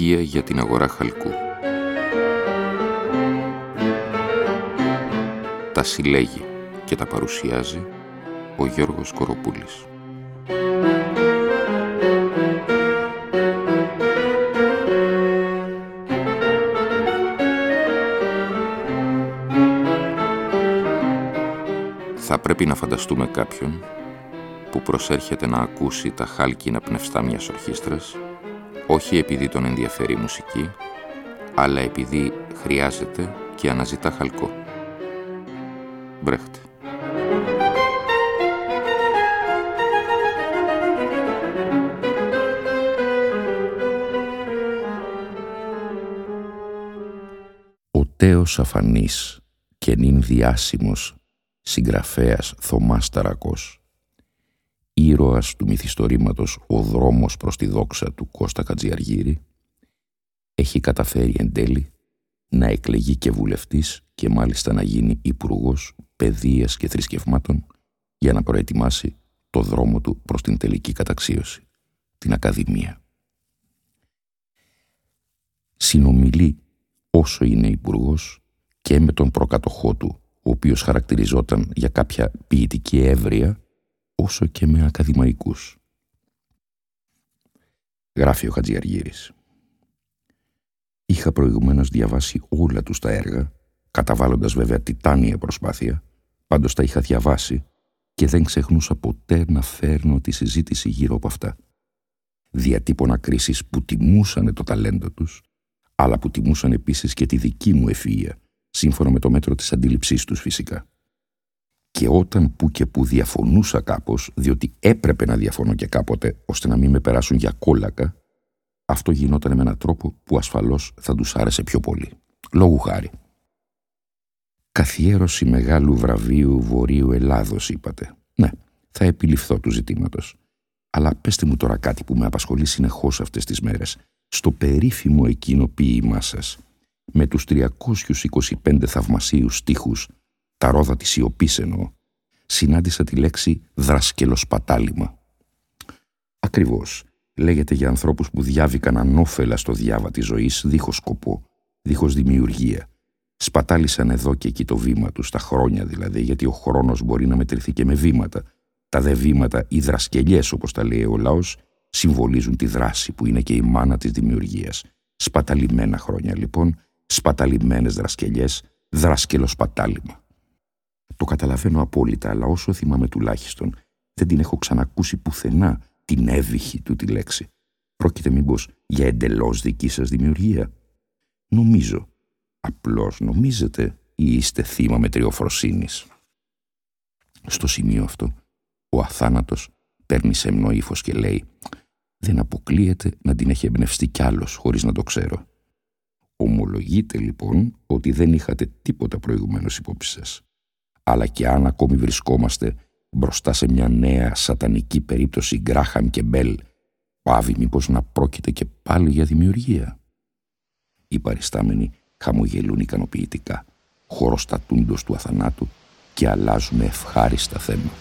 Στοιχεία για την αγορά χαλκού. Τα συλλέγει και τα παρουσιάζει ο Γιώργος Κοροπούλης. Θα πρέπει να φανταστούμε κάποιον που προσέρχεται να ακούσει τα χάλκινα πνευστά μιας ορχήστρας, όχι επειδή τον ενδιαφέρει η μουσική, αλλά επειδή χρειάζεται και αναζητά χαλκό. Μπρέχτ. Ο τέος αφανής και νυν διάσημος συγγραφέας Θωμάς Ταρακός, ήρωας του μυθιστορήματος «Ο δρόμος προς τη δόξα» του Κώστα Χατζιαργύρη, έχει καταφέρει εν τέλει να εκλεγεί και βουλευτής και μάλιστα να γίνει υπουργός παιδείας και θρησκευμάτων για να προετοιμάσει το δρόμο του προς την τελική καταξίωση, την Ακαδημία. Συνομιλεί όσο είναι υπουργός και με τον προκατοχό του, ο οποίος χαρακτηριζόταν για κάποια ποιητική έβρια, όσο και με ακαδημαϊκούς. Γράφει ο Χατζιαργύρης. Είχα προηγουμένως διαβάσει όλα τους τα έργα, καταβάλλοντας βέβαια τιτάνια προσπάθεια, πάντως τα είχα διαβάσει και δεν ξεχνούσα ποτέ να φέρνω τη συζήτηση γύρω από αυτά. Διατύπωνα κρίσεις που τιμούσανε το ταλέντο τους, αλλά που τιμούσαν επίσης και τη δική μου ευφυΐα, σύμφωνα με το μέτρο της αντίληψής τους φυσικά. Και όταν που και που διαφωνούσα κάπως, διότι έπρεπε να διαφωνώ και κάποτε, ώστε να μην με περάσουν για κόλακα, αυτό γινόταν με έναν τρόπο που ασφαλώς θα τους άρεσε πιο πολύ. Λόγου χάρη. Καθιέρωση μεγάλου βραβείου Βορείου Ελλάδος, είπατε. Ναι, θα επιληφθώ του ζητήματος. Αλλά πέστε μου τώρα κάτι που με απασχολεί συνεχώς αυτές τις μέρες. Στο περίφημο εκείνο ποίημά σας, με τους 325 θαυμασίους στίχους, τα ρόδα της σιωπής εννοώ, συνάντησα τη λέξη δρασκελοσπατάλημα. Ακριβώς, λέγεται για ανθρώπους που διάβηκαν ανώφελα στο διάβα της ζωής, δίχως σκοπό, δίχως δημιουργία. Σπατάλησαν εδώ και εκεί το βήμα τους, τα χρόνια δηλαδή, γιατί ο χρόνος μπορεί να μετρηθεί και με βήματα. Τα δε βήματα, οι δρασκελιές όπως τα λέει ο λαός, συμβολίζουν τη δράση που είναι και η μάνα της δημιουργίας. Σπαταλημένα χρόνια λοιπόν, σπαταλημένες δρασκελιές, δρασκελοσπατάλημα. Το καταλαβαίνω απόλυτα, αλλά όσο θυμάμαι τουλάχιστον, δεν την έχω ξανακούσει πουθενά την έβυχη του τη λέξη. Πρόκειται μήπως για εντελώς δική σας δημιουργία? Νομίζω. Απλώς νομίζετε ή είστε θύμα μετριοφροσύνης? Στο σημείο αυτό, ο αθάνατος παίρνει σεμνό ύφος και λέει «Δεν αποκλείεται να την έχει εμπνευστεί κι άλλος χωρίς να το ξέρω». Ομολογείτε λοιπόν ότι δεν είχατε τίποτα προηγουμένως υπόψη σας. Αλλά και αν ακόμη βρισκόμαστε μπροστά σε μια νέα σατανική περίπτωση Γκράχαμ και Μπέλ, πάβει μήπως να πρόκειται και πάλι για δημιουργία? Οι παριστάμενοι χαμογελούν ικανοποιητικά, χωροστατούντος του αθανάτου, και αλλάζουμε ευχάριστα θέμα.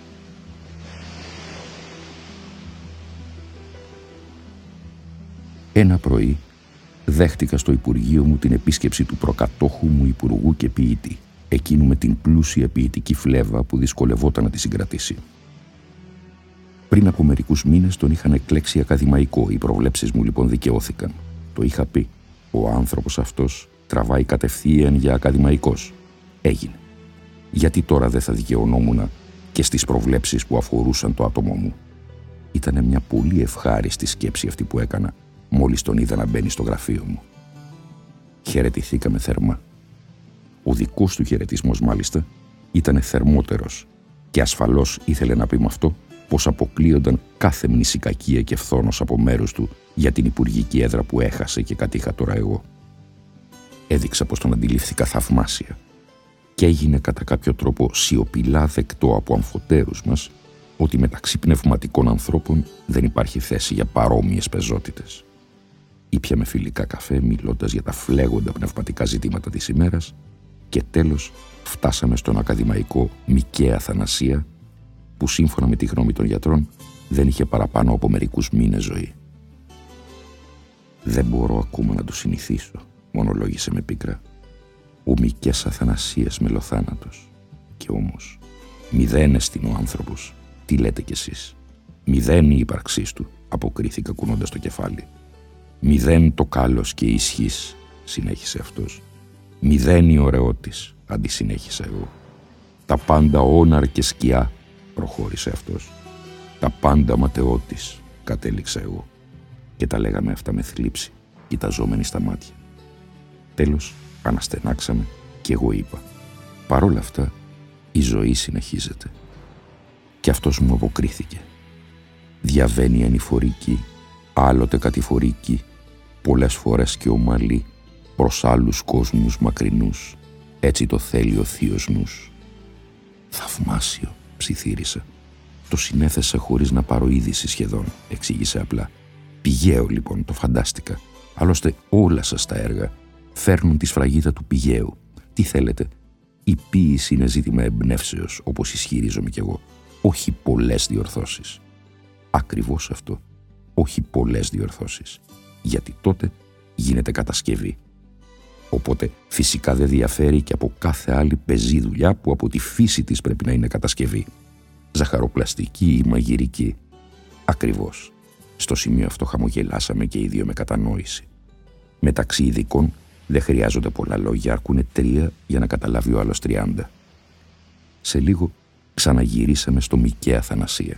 Ένα πρωί δέχτηκα στο Υπουργείο μου την επίσκεψη του προκατόχου μου υπουργού και ποιητή, εκείνου με την πλούσια ποιητική φλέβα που δυσκολευόταν να τη συγκρατήσει. Πριν από μερικούς μήνες τον είχαν εκλέξει ακαδημαϊκό, οι προβλέψεις μου λοιπόν δικαιώθηκαν. Το είχα πει, ο άνθρωπος αυτός τραβάει κατευθείαν για ακαδημαϊκός. Έγινε. Γιατί τώρα δεν θα δικαιωνόμουν και στις προβλέψεις που αφορούσαν το άτομό μου? Ήτανε μια πολύ ευχάριστη σκέψη αυτή που έκανα μόλις τον είδα να μπαίνει στο γραφείο μου. Χαιρετηθήκαμε θερμά. Ο δικός του χαιρετισμός μάλιστα ήταν θερμότερος και ασφαλώς ήθελε να πει με αυτό πως αποκλείονταν κάθε μνησικακία και φθόνος από μέρους του για την υπουργική έδρα που έχασε και κατήχα τώρα εγώ. Έδειξα πως τον αντιλήφθηκα θαυμάσια και έγινε κατά κάποιο τρόπο σιωπηλά δεκτό από αμφωτέρους μας ότι μεταξύ πνευματικών ανθρώπων δεν υπάρχει θέση για παρόμοιες πεζότητες. Ήπιαμε φιλικά καφέ μιλώντας για τα φλέγοντα πνευματικά ζητήματα της ημέρας και τέλος φτάσαμε στον ακαδημαϊκό Μικαία Θανασία, που σύμφωνα με τη γνώμη των γιατρών δεν είχε παραπάνω από μερικούς μήνες ζωή. «Δεν μπορώ ακόμα να το συνηθίσω», μονολόγησε με πίκρα. «Ο Μικές Αθανασίας μελοθάνατος. Και όμως, μηδέν εστιν ο άνθρωπος. Τι λέτε κι εσείς?» «Μηδέν η ύπαρξής του», αποκρίθηκα κουνώντας το κεφάλι. «Μηδέν το κάλος και η ισχύς», συνέχισε αυτός. «Μηδέν η ωραιότης», αντισυνέχισα εγώ. «Τα πάντα όναρ και σκιά», προχώρησε αυτός. «Τα πάντα ματαιότης», κατέληξα εγώ. Και τα λέγαμε αυτά με θλίψη, κοιταζόμενοι στα μάτια. Τέλος, αναστενάξαμε και εγώ είπα: «Παρόλα αυτά, η ζωή συνεχίζεται». Και αυτός μου αποκρίθηκε: «Διαβαίνει ανηφορική, άλλοτε κατηφορική, πολλές φορές και ομαλή, προς άλλους κόσμους μακρινούς, έτσι το θέλει ο θείος νους». «Θαυμάσιο», ψιθύρισα. «Το συνέθεσα χωρίς να πάρω είδηση σχεδόν», εξήγησε απλά. «Πηγαίο λοιπόν, το φαντάστηκα. Άλλωστε όλα σας τα έργα φέρνουν τη σφραγίδα του πηγαίου. Τι θέλετε? Η ποίηση είναι ζήτημα εμπνεύσεως, όπως ισχυρίζομαι κι εγώ. Όχι πολλές διορθώσεις». «Ακριβώς αυτό. Όχι πολλές διορθώσεις. Γιατί τότε γίνεται κατασκευή. Οπότε φυσικά δεν διαφέρει και από κάθε άλλη πεζή δουλειά που από τη φύση της πρέπει να είναι κατασκευή. Ζαχαροπλαστική ή μαγειρική». «Ακριβώς». Στο σημείο αυτό χαμογελάσαμε και οι δύο με κατανόηση. Μεταξύ ειδικών δεν χρειάζονται πολλά λόγια, αρκούνε 3 για να καταλάβει ο άλλος 30. Σε λίγο ξαναγυρίσαμε στο Μικαία Αθανασία.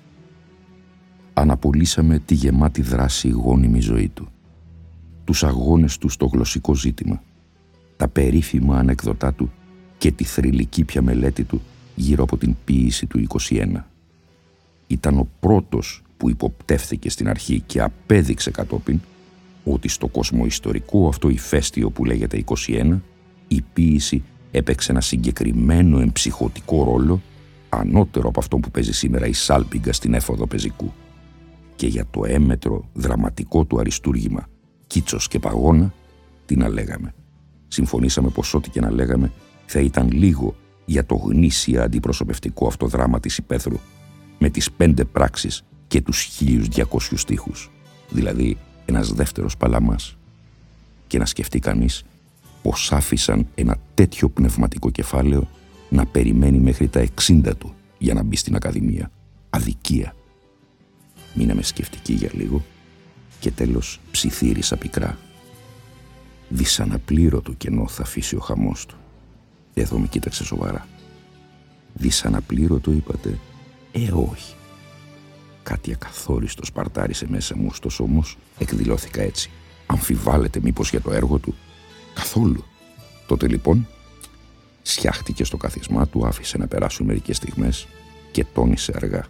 Αναπολύσαμε τη γεμάτη δράση γόνιμη ζωή του. Τους αγώνες του στο γλωσσικό ζήτημα, τα περίφημα ανεκδοτά του και τη θρυλική πια μελέτη του γύρω από την ποίηση του 21. Ήταν ο πρώτος που υποπτεύθηκε στην αρχή και απέδειξε κατόπιν ότι στο κοσμοϊστορικό αυτό ηφαίστειο που λέγεται 21, η ποίηση έπαιξε ένα συγκεκριμένο εμψυχωτικό ρόλο, ανώτερο από αυτό που παίζει σήμερα η σάλπιγγα στην έφοδο πεζικού. Και για το έμετρο δραματικό του αριστούργημα «Κίτσος και παγώνα», τι να λέγαμε. Συμφωνήσαμε πως ό,τι και να λέγαμε θα ήταν λίγο για το γνήσια αντιπροσωπευτικό αυτό δράμα της υπαίθρου, με τις 5 πράξεις και τους 1200 στίχους, δηλαδή ένας δεύτερος Παλαμάς. Και να σκεφτεί κανείς πως άφησαν ένα τέτοιο πνευματικό κεφάλαιο να περιμένει μέχρι τα 60 του για να μπει στην Ακαδημία. Αδικία. Μείναμε σκεφτικοί για λίγο και τέλος ψιθύρισα πικρά. «Δυσαναπλήρωτο κενό θα αφήσει ο χαμός του». Εδώ με κοίταξε σοβαρά. «Δυσαναπλήρωτο είπατε?» Όχι. Κάτι ακαθόριστο σπαρτάρισε μέσα μου, ωστόσο όμως εκδηλώθηκα έτσι. «Αμφιβάλλετε μήπως για το έργο του?» «Καθόλου». Τότε λοιπόν σιάχτηκε στο καθισμά του, άφησε να περάσουν μερικές στιγμές και τόνισε αργά: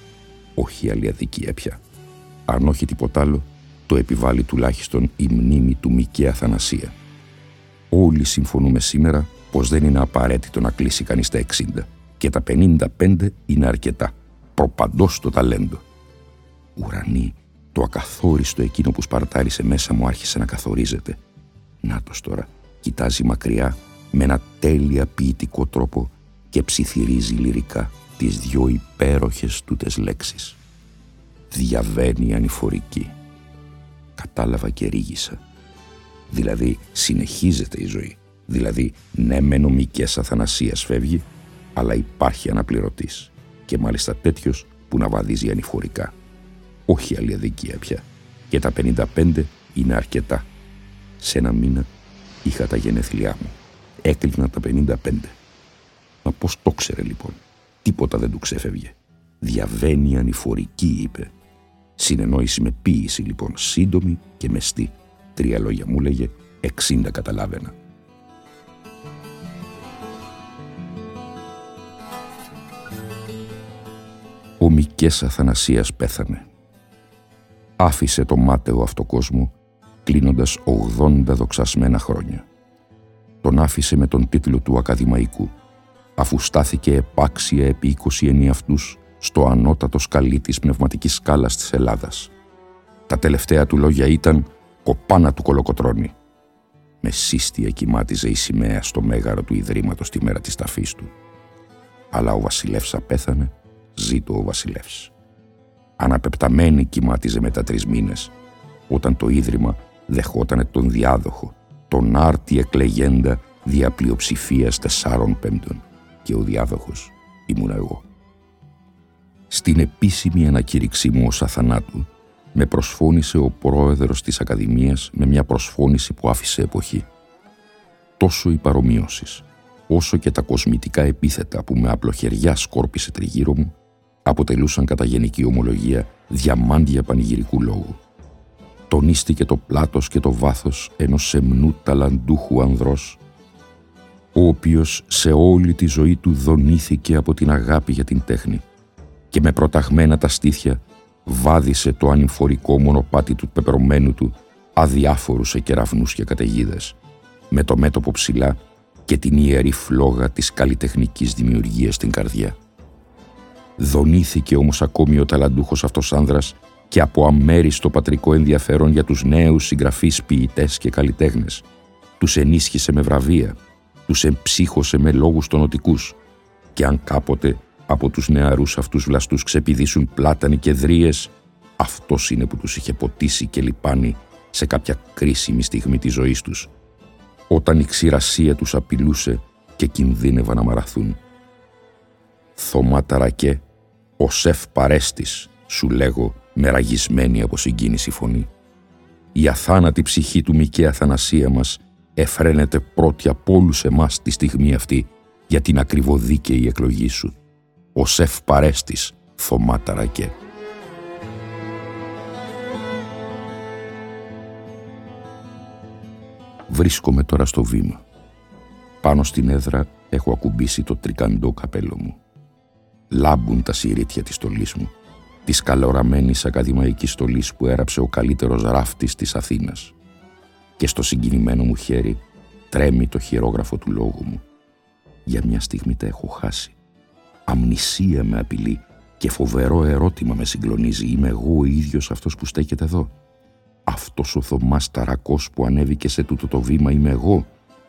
«Όχι άλλη αδικία πια. Αν όχι τίποτα άλλο, το επιβάλλει τουλάχιστον η μνήμη του Μικαία Αθανασία. Όλοι συμφωνούμε σήμερα πως δεν είναι απαραίτητο να κλείσει κανείς τα 60 και τα 55 είναι αρκετά. Προπαντός το ταλέντο». Ουρανή, το ακαθόριστο εκείνο που σπαρτάρισε μέσα μου άρχισε να καθορίζεται. Νάτος τώρα, κοιτάζει μακριά με ένα τέλεια ποιητικό τρόπο και ψιθυρίζει λυρικά τις 2 υπέροχες τούτες λέξεις. «Διαβαίνει ανηφορική». Κατάλαβα και ρίγησα. Δηλαδή συνεχίζεται η ζωή. Δηλαδή ναι μεν ο Μικές Αθανασίας φεύγει, αλλά υπάρχει αναπληρωτής. Και μάλιστα τέτοιος που να βαδίζει ανηφορικά. Όχι άλλη αδικία πια. Και τα 55 είναι αρκετά. Σε ένα μήνα είχα τα γενέθλιά μου. Έκλεινα τα 55. Μα πώς το ξέρε λοιπόν? Τίποτα δεν του ξέφευγε. «Διαβαίνει ανηφορική», είπε. Συνεννόηση με ποίηση λοιπόν, σύντομη και μεστή. 3 λόγια μου λέγε, 60 καταλάβαινα. Ο Μικές Αθανασίας πέθανε. Άφησε το μάταιο αυτό κόσμο κλείνοντας 80 δοξασμένα χρόνια. Τον άφησε με τον τίτλο του ακαδημαϊκού, αφού στάθηκε επάξια επί 20 ενιαυτούς στο ανώτατο σκαλί της πνευματικής σκάλας της Ελλάδας. Τα τελευταία του λόγια ήταν «Κοπάνα του Κολοκοτρώνη». Με σύστια κοιμάτιζε η σημαία στο μέγαρο του Ιδρύματος τη μέρα της ταφής του. Αλλά ο βασιλεύς απέθανε, ζήτω ο βασιλεύς. Αναπεπταμένη κοιμάτιζε μετά 3 μήνες, όταν το Ίδρυμα δεχότανε τον διάδοχο, τον άρτη εκλεγέντα δια πλειοψηφίας 4/5, και ο διάδοχος ήμουν εγώ. Στην επίσημη ανακήρυξή μου ως αθανάτου, με προσφώνησε ο πρόεδρος της Ακαδημίας με μια προσφώνηση που άφησε εποχή. Τόσο οι παρομοιώσεις, όσο και τα κοσμητικά επίθετα που με απλοχεριά σκόρπισε τριγύρω μου, αποτελούσαν κατά γενική ομολογία διαμάντια πανηγυρικού λόγου. Τονίστηκε το πλάτος και το βάθος ενός σεμνού ταλαντούχου ανδρός, ο οποίος σε όλη τη ζωή του δονήθηκε από την αγάπη για την τέχνη και με προταγμένα τα στήθια βάδισε το ανηφορικό μονοπάτι του πεπρωμένου του αδιάφορους σε κεραυνούς και καταιγίδες, με το μέτωπο ψηλά και την ιερή φλόγα της καλλιτεχνικής δημιουργίας στην καρδιά. Δονήθηκε όμως ακόμη ο ταλαντούχος αυτός άνδρας και από αμέριστο πατρικό ενδιαφέρον για τους νέους συγγραφείς, ποιητές και καλλιτέχνες. Τους ενίσχυσε με βραβεία, τους εμψύχωσε με λόγους τονωτικούς, και αν κάποτε από τους νεαρούς αυτούς βλαστούς ξεπηδήσουν πλάτανοι και δρύες, αυτός είναι που τους είχε ποτίσει και λιπάνει σε κάποια κρίσιμη στιγμή της ζωής τους, όταν η ξηρασία τους απειλούσε και κινδύνευαν να μαραθούν. «Θωμά Ταρακέ, ο Σεφ Παρέστης», σου λέγω με ραγισμένη από συγκίνηση φωνή. Η αθάνατη ψυχή του Μικαία Αθανασία μας εφραίνεται πρώτη από όλους εμάς τη στιγμή αυτή για την ακριβοδίκαιη εκλογή σου. Ο Σεφ Παρέστης, Θωμά Ταρακέ. Βρίσκομαι τώρα στο βήμα. Πάνω στην έδρα έχω ακουμπήσει το τρικαντό καπέλο μου. Λάμπουν τα συρίτια της στολής μου, της καλοραμένης ακαδημαϊκής στολής που έραψε ο καλύτερος ράφτης της Αθήνας. Και στο συγκινημένο μου χέρι τρέμει το χειρόγραφο του λόγου μου. Για μια στιγμή τα έχω χάσει. Αμνησία με απειλεί και φοβερό ερώτημα με συγκλονίζει. Είμαι εγώ ο ίδιος αυτός που στέκεται εδώ? Αυτός ο Θωμάς Ταρακός που ανέβηκε σε τούτο το βήμα είμαι εγώ?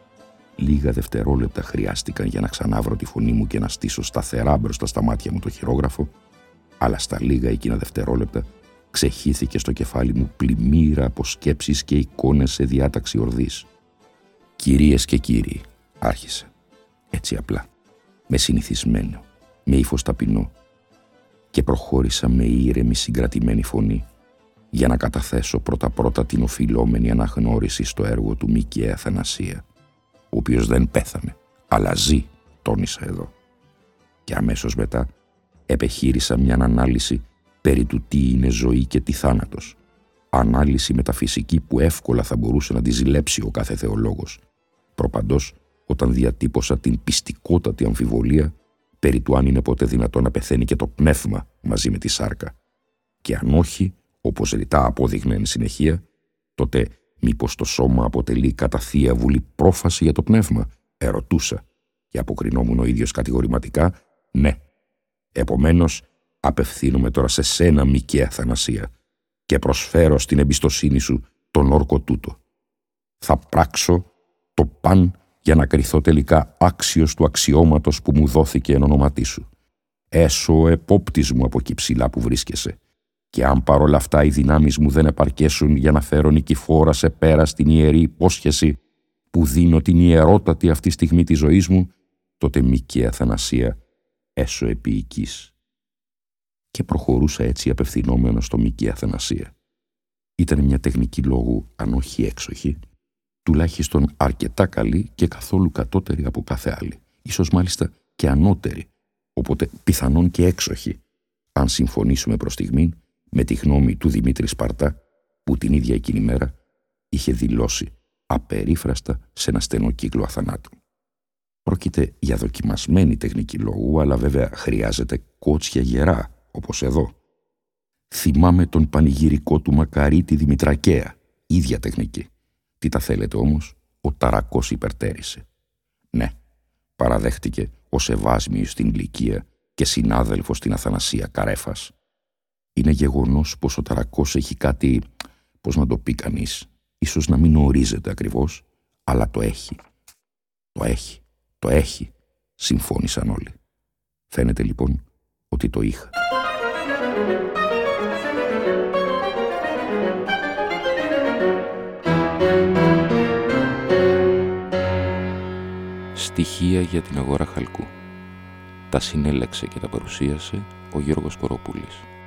Λίγα δευτερόλεπτα χρειάστηκαν για να ξανάβρω τη φωνή μου και να στήσω σταθερά μπροστά στα μάτια μου το χειρόγραφο, αλλά στα λίγα εκείνα δευτερόλεπτα ξεχύθηκε στο κεφάλι μου πλημμύρα από σκέψεις και εικόνες σε διάταξη ορδής. «Κυρίες και κύριοι», άρχισε, έτσι απλά, με συνηθισμένο, με ύφος ταπεινό, και προχώρησα με ήρεμη συγκρατημένη φωνή για να καταθέσω πρώτα-πρώτα την οφειλόμενη αναγνώριση στο έργο του Μικαία Αθανασία, ο οποίος δεν πέθανε, αλλά ζει, τόνισα εδώ. Και αμέσως μετά επεχείρησα μια ανάλυση περί του τι είναι ζωή και τι θάνατος. Ανάλυση μεταφυσική που εύκολα θα μπορούσε να τη ζηλέψει ο κάθε θεολόγος. Προπαντός, όταν διατύπωσα την πιστικότατη αμφιβολία περί του αν είναι ποτέ δυνατόν να πεθαίνει και το πνεύμα μαζί με τη σάρκα. Και αν όχι, όπως ρητά απόδειγνε εν συνεχεία, τότε μήπως το σώμα αποτελεί κατά θεία βουλή πρόφαση για το πνεύμα? Ερωτούσα, και αποκρινόμουν ο ίδιος κατηγορηματικά, ναι. Επομένως, απευθύνομαι τώρα σε σένα, Μικαία Αθανασία, και προσφέρω στην εμπιστοσύνη σου τον όρκο τούτο. Θα πράξω το παν για να κριθώ τελικά άξιος του αξιώματος που μου δόθηκε εν ονόματί σου. Έσω ο επόπτης μου από εκεί ψηλά που βρίσκεσαι, και αν παρόλα αυτά οι δυνάμεις μου δεν επαρκέσουν για να φέρω νικηφόρα σε πέρα στην ιερή υπόσχεση που δίνω την ιερότατη αυτή στιγμή της ζωής μου, τότε Μικαία Αθανασία, έσω επίοικης. Και προχωρούσα έτσι απευθυνόμενο στο Μικαία Αθανασία. Ήταν μια τεχνική λόγου, αν όχι έξοχη, τουλάχιστον αρκετά καλή και καθόλου κατώτερη από κάθε άλλη, ίσως μάλιστα και ανώτερη, οπότε πιθανόν και έξοχη, αν συμφωνήσουμε προς στιγμήν με τη γνώμη του Δημήτρη Σπαρτά, που την ίδια εκείνη μέρα είχε δηλώσει απερίφραστα σε ένα στενό κύκλο αθανάτου. Πρόκειται για δοκιμασμένη τεχνική λόγου, αλλά βέβαια χρειάζεται κότσια γερά, όπως εδώ. Θυμάμαι τον πανηγυρικό του Μακαρίτη Δημητρακαία, ίδια τεχνική. Τι τα θέλετε όμως, ο Ταρακός υπερτέρησε. Ναι, παραδέχτηκε ο Σεβάσμιος στην Λυκία και συνάδελφος στην Αθανασία Καρέφας. Είναι γεγονός πως ο Ταρακός έχει κάτι, πώς να το πει κανείς, ίσως να μην ορίζεται ακριβώς, αλλά το έχει. Το έχει, συμφώνησαν όλοι. Φαίνεται λοιπόν ότι το είχα. Στοιχεία για την αγορά χαλκού. Τα συνέλεξε και τα παρουσίασε ο Γιώργος Κοροπούλης.